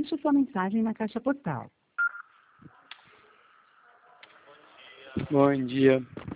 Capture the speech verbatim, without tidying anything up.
Deixe sua mensagem na caixa postal. Bom dia.